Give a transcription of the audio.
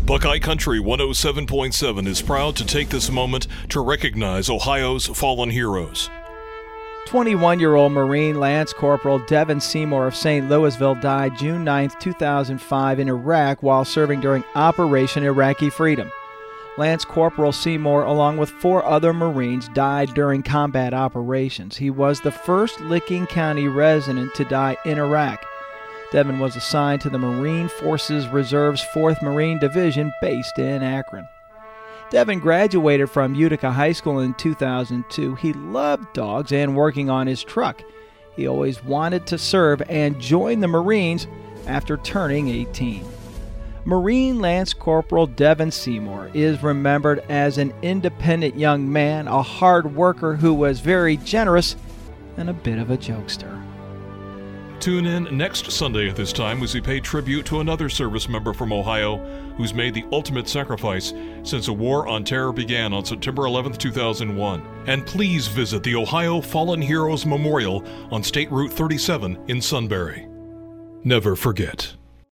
Buckeye Country 107.7 is proud to take this moment to recognize Ohio's fallen heroes. 21-year-old Marine Lance Corporal Devin Seymour of St. Louisville died June 9, 2005 in Iraq while serving during Operation Iraqi Freedom. Lance Corporal Seymour, along with 4 other Marines, died during combat operations. He was the first Licking County resident to die in Iraq. Devin was assigned to the Marine Forces Reserve's 4th Marine Division based in Akron. Devin graduated from Utica High School in 2002. He loved dogs and working on his truck. He always wanted to serve and join the Marines after turning 18. Marine Lance Corporal Devin Seymour is remembered as an independent young man, a hard worker who was very generous and a bit of a jokester. Tune in next Sunday at this time as we pay tribute to another service member from Ohio who's made the ultimate sacrifice since a war on terror began on September 11, 2001. And please visit the Ohio Fallen Heroes Memorial on State Route 37 in Sunbury. Never forget.